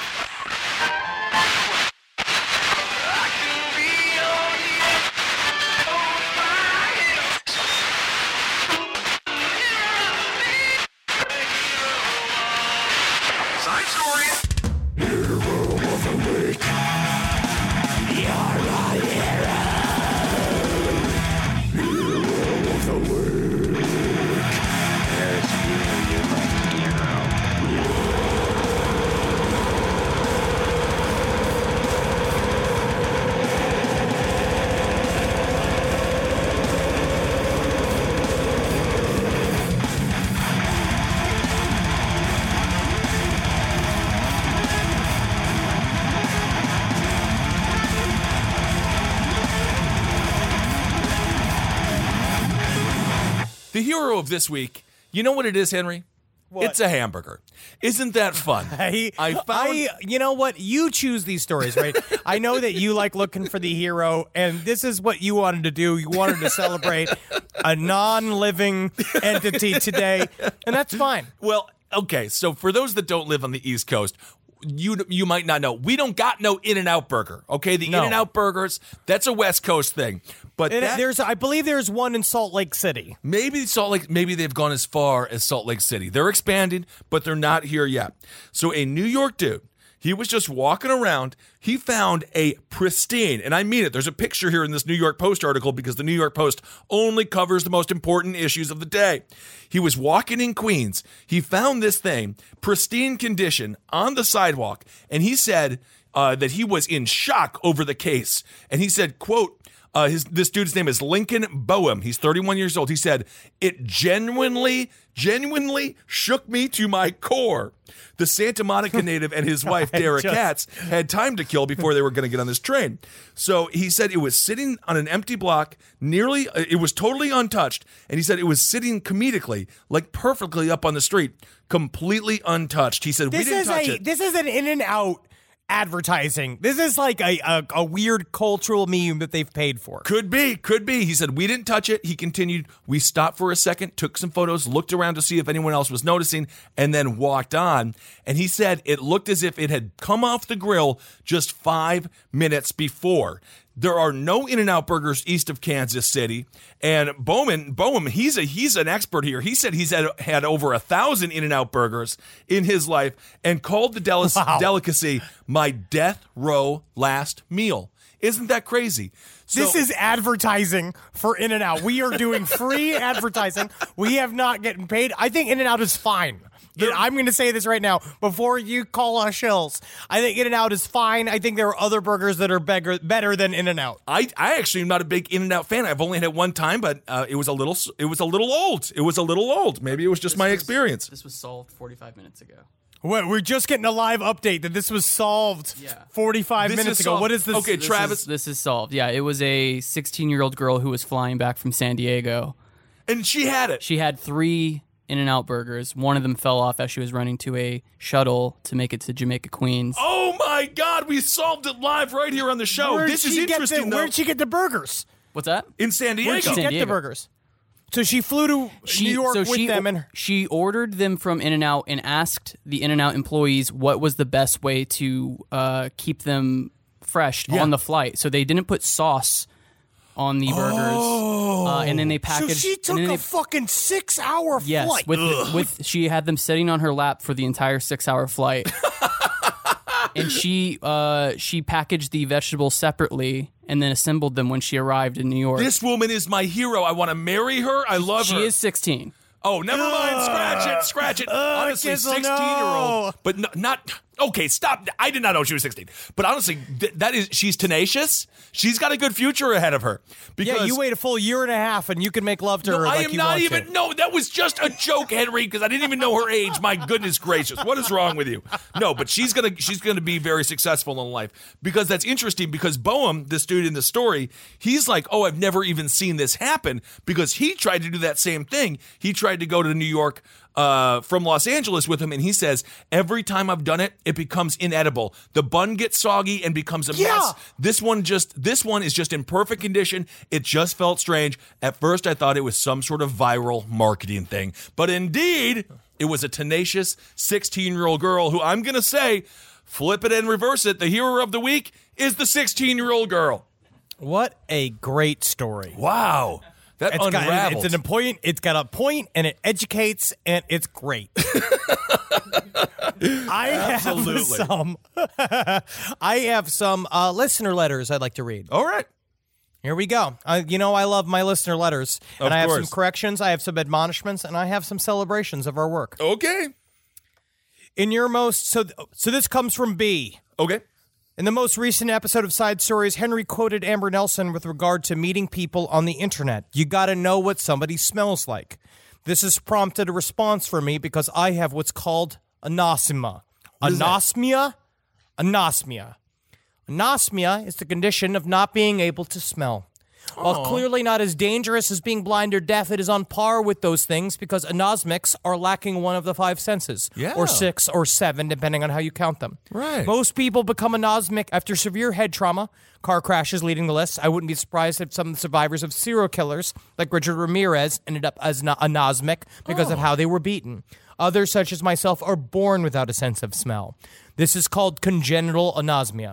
The hero of this week, you know what it is, Henry? What? It's a hamburger. Isn't that fun? You know what? You choose these stories, right? I know that you like looking for the hero, and this is what you wanted to do. You wanted to celebrate a non-living entity today, and that's fine. Well, okay, so for those that don't live on the East Coast, you might not know. We don't got no In-N-Out burger, okay? The In-N-Out burgers, that's a West Coast thing. But I believe there's one in Salt Lake City. Maybe they've gone as far as Salt Lake City. They're expanding, but they're not here yet. So a New York dude, he was just walking around. He found a pristine, and I mean it. There's a picture here in this New York Post article because the New York Post only covers the most important issues of the day. He was walking in Queens. He found this thing, pristine condition, on the sidewalk, and he said that he was in shock over the case. And he said, quote, this dude's name is Lincoln Boehm. He's 31 years old. He said, "It genuinely shook me to my core." The Santa Monica native and his wife, Dara Katz, had time to kill before they were going to get on this train. So he said it was sitting on an empty block, it was totally untouched. And he said it was sitting comedically, like perfectly up on the street, completely untouched. He said, we didn't touch it. This is an In-N-Out advertising. This is like a weird cultural meme that they've paid for. Could be. He said, we didn't touch it. He continued, we stopped for a second, took some photos, looked around to see if anyone else was noticing, and then walked on. And he said it looked as if it had come off the grill just 5 minutes before. There are no In-N-Out burgers east of Kansas City. And Boehm, he's an expert here. He said he's had over 1,000 In-N-Out burgers in his life and called the delicacy my death row last meal. Isn't that crazy? This is advertising for In-N-Out. We are doing free advertising. We have not getting paid. I think In-N-Out is fine. I'm going to say this right now before you call us shills. I think In-N-Out is fine. I think there are other burgers that are better than In-N-Out. I actually am not a big In-N-Out fan. I've only had it one time, but it was a little old. Maybe it was just my experience. This was solved 45 minutes ago. We're just getting a live update that this was solved 45 minutes ago. What is this? Okay, Travis. This is solved. Yeah, it was a 16-year-old girl who was flying back from San Diego. And she had it. She had 3 In-N-Out burgers. One of them fell off as she was running to a shuttle to make it to Jamaica, Queens. Oh my God, we solved it live right here on the show. This is interesting, though. Where'd she get the burgers? What's that? In San Diego. Where'd she get the burgers? So she flew to New York with them. And she ordered them from In-N-Out and asked the In-N-Out employees what was the best way to keep them fresh on the flight. So they didn't put sauce on the burgers, and then they packaged. So she took a fucking 6-hour flight. With she had them sitting on her lap for the entire 6-hour flight, and she packaged the vegetables separately and then assembled them when she arrived in New York. This woman is my hero. I want to marry her. I love her. She is 16. Oh, never mind. Scratch it. Honestly, 16-year-old, but not. Okay, stop. I did not know she was 16. But honestly, she's tenacious. She's got a good future ahead of her. Because you wait a full year and a half and you can make love to her. I am not even. No, that was just a joke, Henry, because I didn't even know her age. My goodness gracious, what is wrong with you? No, but she's gonna be very successful in life because that's interesting. Because Boehm, this dude in the story, he's like, oh, I've never even seen this happen because he tried to do that same thing. He tried to go to New York from Los Angeles with him, and he says, every time I've done it, it becomes inedible. The bun gets soggy and becomes a mess. This one is just in perfect condition. It just felt strange. At first, I thought it was some sort of viral marketing thing. But indeed, it was a tenacious 16-year-old girl who, I'm going to say, flip it and reverse it. The hero of the week is the 16-year-old girl. What a great story. Wow. That unraveled. It's got a point, and it educates, and it's great. I have some listener letters I'd like to read. All right. Here we go. I love my listener letters. And I have some course. corrections, I have some admonishments, and I have some celebrations of our work. Okay. In your most... So this comes from B. Okay. In the most recent episode of Side Stories, Henry quoted Amber Nelson with regard to meeting people on the internet. You gotta know what somebody smells like. This has prompted a response for me because I have what's called anosmia. Anosmia? Anosmia. Anosmia is the condition of not being able to smell. While clearly not as dangerous as being blind or deaf, it is on par with those things because anosmics are lacking one of the 5 senses. Yeah. Or 6 or 7, depending on how you count them. Right. Most people become anosmic after severe head trauma. Car crashes leading the list. I wouldn't be surprised if some survivors of serial killers, like Richard Ramirez, ended up as anosmic because of how they were beaten. Others, such as myself, are born without a sense of smell. This is called congenital anosmia.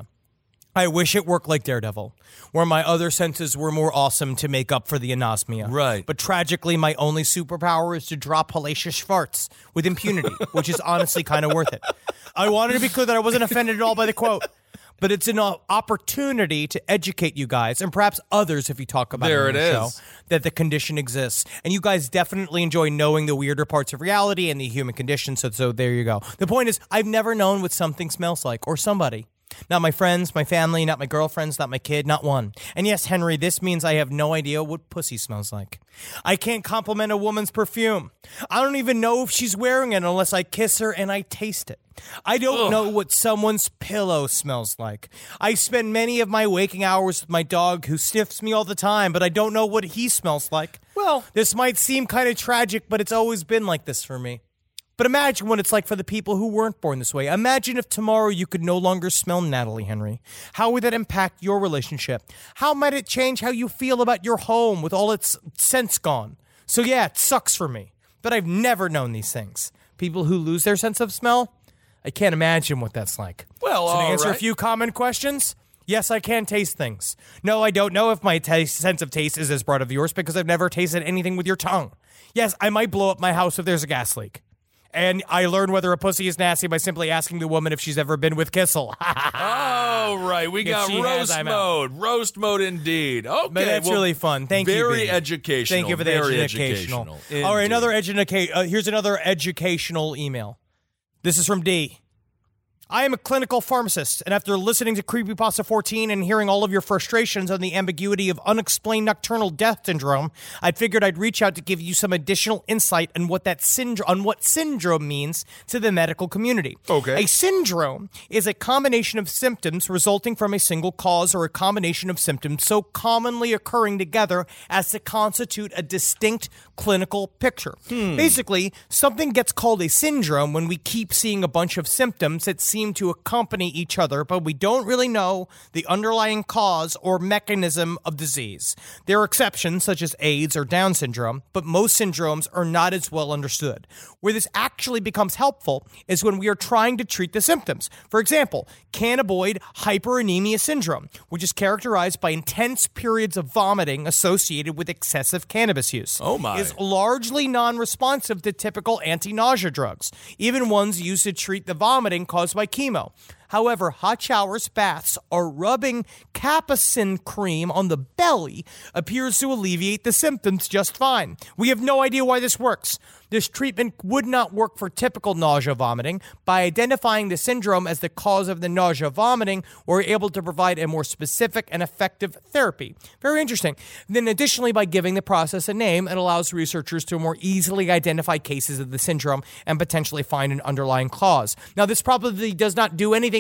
I wish it worked like Daredevil, where my other senses were more awesome to make up for the anosmia. Right. But tragically, my only superpower is to drop hellacious farts with impunity, which is honestly kind of worth it. I wanted to be clear that I wasn't offended at all by the quote, but it's an opportunity to educate you guys, and perhaps others if you talk about it on the show, that the condition exists. And you guys definitely enjoy knowing the weirder parts of reality and the human condition, so there you go. The point is, I've never known what something smells like, or somebody. Not my friends, my family, not my girlfriends, not my kid, not one. And yes, Henry, this means I have no idea what pussy smells like. I can't compliment a woman's perfume. I don't even know if she's wearing it unless I kiss her and I taste it. I don't know what someone's pillow smells like. I spend many of my waking hours with my dog who sniffs me all the time, but I don't know what he smells like. Well, this might seem kind of tragic, but it's always been like this for me. But imagine what it's like for the people who weren't born this way. Imagine if tomorrow you could no longer smell Natalie Henry. How would that impact your relationship? How might it change how you feel about your home with all its scents gone? So yeah, it sucks for me. But I've never known these things. People who lose their sense of smell, I can't imagine what that's like. Well, so to all answer right. a few common questions, yes, I can taste things. No, I don't know if my sense of taste is as broad as yours because I've never tasted anything with your tongue. Yes, I might blow up my house if there's a gas leak. And I learn whether a pussy is nasty by simply asking the woman if she's ever been with Kissel. Oh, right. We got she has, roast I'm mode. Roast mode indeed. Okay. But that's really fun. Thank you. Very Bea. educational. Thank you for the very educational. All Indeed. right, here's another educational email. This is from D. I am a clinical pharmacist, and after listening to Creepypasta 14 and hearing all of your frustrations on the ambiguity of unexplained nocturnal death syndrome, I figured I'd reach out to give you some additional insight on what syndrome means to the medical community. Okay. A syndrome is a combination of symptoms resulting from a single cause or a combination of symptoms so commonly occurring together as to constitute a distinct clinical picture. Basically, something gets called a syndrome when we keep seeing a bunch of symptoms that seem to accompany each other, but we don't really know the underlying cause or mechanism of disease. There are exceptions, such as AIDS or Down syndrome, but most syndromes are not as well understood. Where this actually becomes helpful is when we are trying to treat the symptoms. For example, cannabinoid hyperanemia syndrome, which is characterized by intense periods of vomiting associated with excessive cannabis use. Oh my. Is largely non-responsive to typical anti-nausea drugs, even ones used to treat the vomiting caused by chemo. However, hot showers, baths, or rubbing capsaicin cream on the belly appears to alleviate the symptoms just fine. We have no idea why this works. This treatment would not work for typical nausea vomiting. By identifying the syndrome as the cause of the nausea vomiting, we're able to provide a more specific and effective therapy. Very interesting. Then additionally, by giving the process a name, it allows researchers to more easily identify cases of the syndrome and potentially find an underlying cause. Now, this probably does not do anything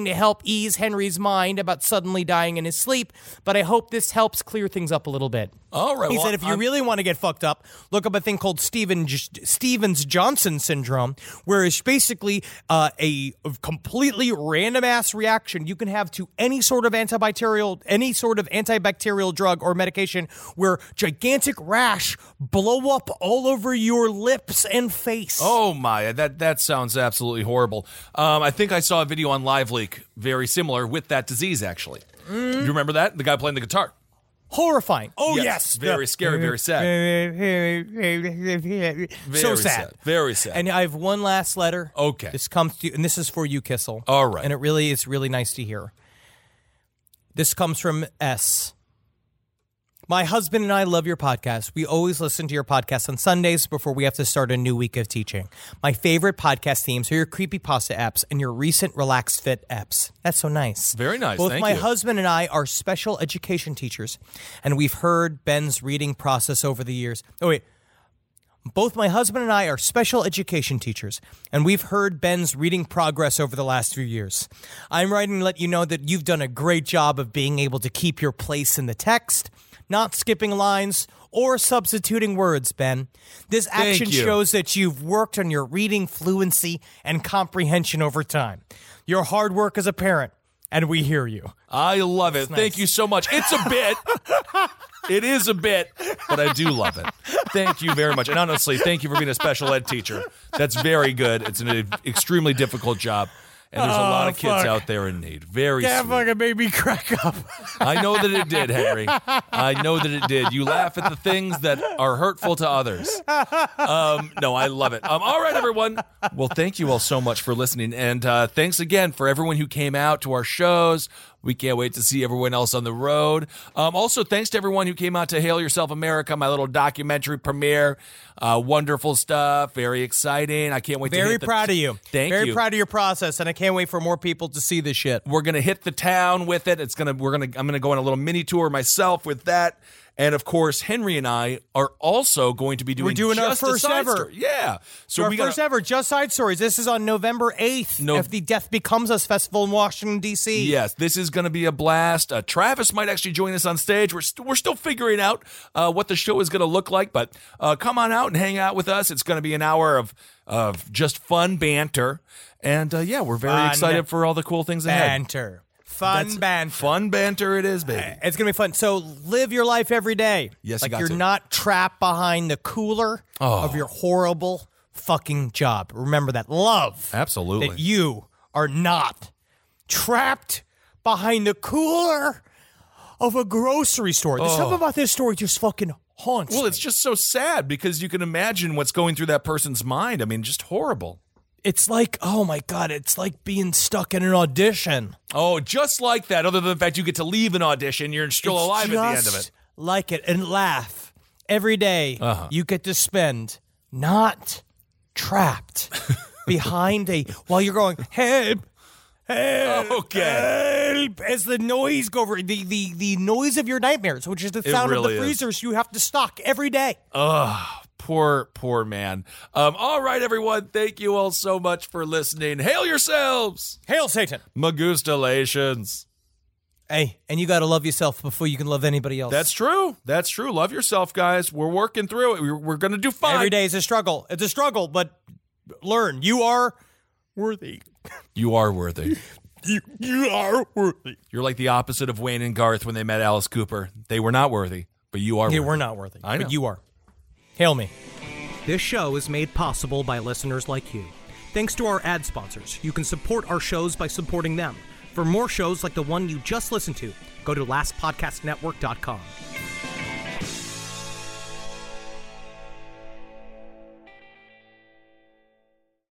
to help ease Henry's mind about suddenly dying in his sleep, but I hope this helps clear things up a little bit. All right. He said if you really want to get fucked up, look up a thing called Stevens-Johnson syndrome, where it's basically a completely random-ass reaction you can have to any sort of antibacterial drug or medication where gigantic rash blow up all over your lips and face. Oh my, that sounds absolutely horrible. I think I saw a video on LiveLeak very similar with that disease, actually. Do you remember that? The guy playing the guitar. Horrifying. Oh, yes. Very scary, very sad. So sad. Very sad. And I have one last letter. Okay. This comes to you, and this is for you, Kissel. All right. And it's really nice to hear. This comes from S. My husband and I love your podcast. We always listen to your podcast on Sundays before we have to start a new week of teaching. My favorite podcast themes are your creepypasta apps and your recent Relaxed Fit apps. That's so nice. Very nice. Both Thank my you. husband and I are special education teachers, and we've heard Ben's reading process over the years. Both my husband and I are special education teachers, and we've heard Ben's reading progress over the last few years. I'm writing to let you know that you've done a great job of being able to keep your place in the text, not skipping lines or substituting words, Ben. This action you. shows that you've worked on your reading fluency and comprehension over time. Your hard work as a parent, and we hear you. I love it. nice. Thank you so much. It's a bit. It is a bit, but I do love it. Thank you very much. And honestly, thank you for being a special ed teacher. That's very good. It's an extremely difficult job. And there's a lot of kids out there in need. Very That sweet. fucking made me crack up. I know that it did, Henry. I know that it did. You laugh at the things that are hurtful to others. No, I love it. All right, everyone. Well, thank you all so much for listening. And thanks again for everyone who came out to our shows. We can't wait to see everyone else on the road. Also, thanks to everyone who came out to Hail Yourself America, my little documentary premiere. Wonderful stuff. Very exciting. I can't wait to Very proud of you. Thank Very you. proud of your process, and I can't wait for more people to see this shit. We're gonna hit the town with it. I'm gonna go on a little mini tour myself with that. And of course, Henry and I are also going to be doing. We're doing our just a first side ever. story. Yeah. So Our we first ever Just Side Stories. This is on November 8th at the Death Becomes Us Festival in Washington, D.C. Yes, this is going to be a blast. Travis might actually join us on stage. We're still figuring out what the show is going to look like, but come on out and hang out with us. It's going to be an hour of just fun banter. And yeah, we're very excited for all the cool things ahead. Banter. Fun banter. Fun banter it is, baby. It's going to be fun. So live your life every day. Yes, like you got you're to. not trapped behind the cooler of your horrible fucking job. Remember that. Love. Absolutely. That you are not trapped behind the cooler of a grocery store. There's something about this story just fucking haunts Well, me. it's just so sad because you can imagine what's going through that person's mind. I mean, just horrible. It's like, oh my God, it's like being stuck in an audition. Oh, just like that. Other than the fact you get to leave an audition, you're still alive at the end of it. Like it, and laugh every day. You get to spend not trapped behind while you're going, help, help, Okay. help, as the noise go over the noise of your nightmares, which is the sound really of the is. freezers you have to stock every day. Poor man. All right, everyone. Thank you all so much for listening. Hail yourselves. Hail Satan. Magustalations. Hey, and you got to love yourself before you can love anybody else. That's true. That's true. Love yourself, guys. We're working through it. We're going to do fine. Every day is a struggle. It's a struggle, but learn. You are worthy. You are worthy. You are worthy. You're like the opposite of Wayne and Garth when they met Alice Cooper. They were not worthy, but you are Yeah, worthy. we're not worthy. I know. But you are. Hail me. This show is made possible by listeners like you. Thanks to our ad sponsors, you can support our shows by supporting them. For more shows like the one you just listened to, go to lastpodcastnetwork.com.